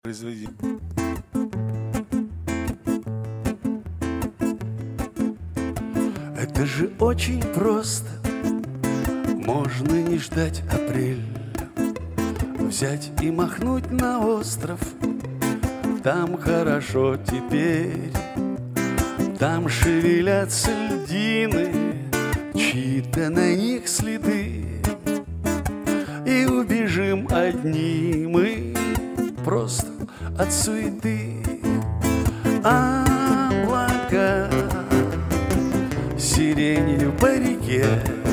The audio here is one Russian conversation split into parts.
Произведение. Это же очень просто. Можно не ждать апрель, взять и махнуть на остров. Там хорошо теперь, там шевелятся льдины, чьи-то на них следы. И убежим одни мы просто от суеты. Облака сиренью по реке,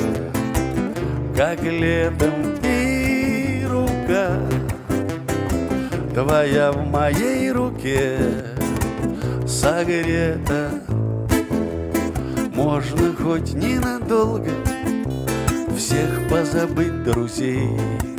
как летом, и рука твоя в моей руке согрета. Можно хоть ненадолго всех позабыть друзей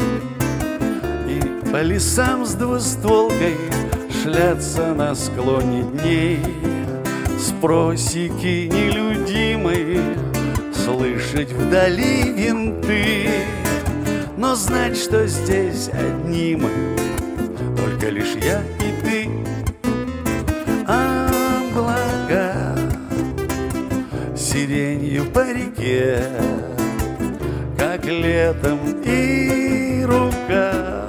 и по лесам с двустволкой шляться на склоне дней, с просеки нелюдимой слышать вдали винты, но знать, что здесь одни мы, только лишь я и ты. Облака сиренью по реке, как летом, и рука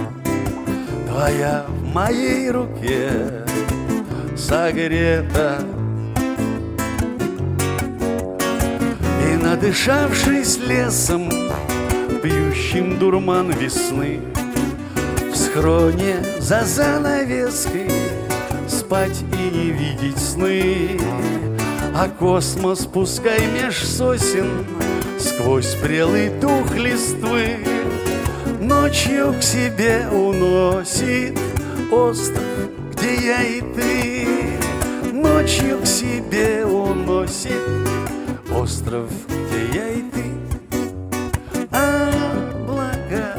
твоя в моей руке согрета. И надышавшись лесом, пьющим дурман весны, в схроне за занавеской спать и не видеть сны, а космос пускай меж сосен сквозь прелый дух листвы ночью к себе уносит остров, где я и ты. Ночью к себе уносит остров, где я и ты. Облака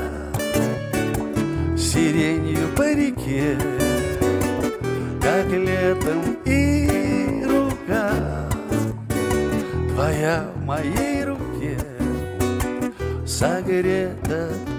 сиренью по реке, как летом, и рука твоя в моей руке согрета.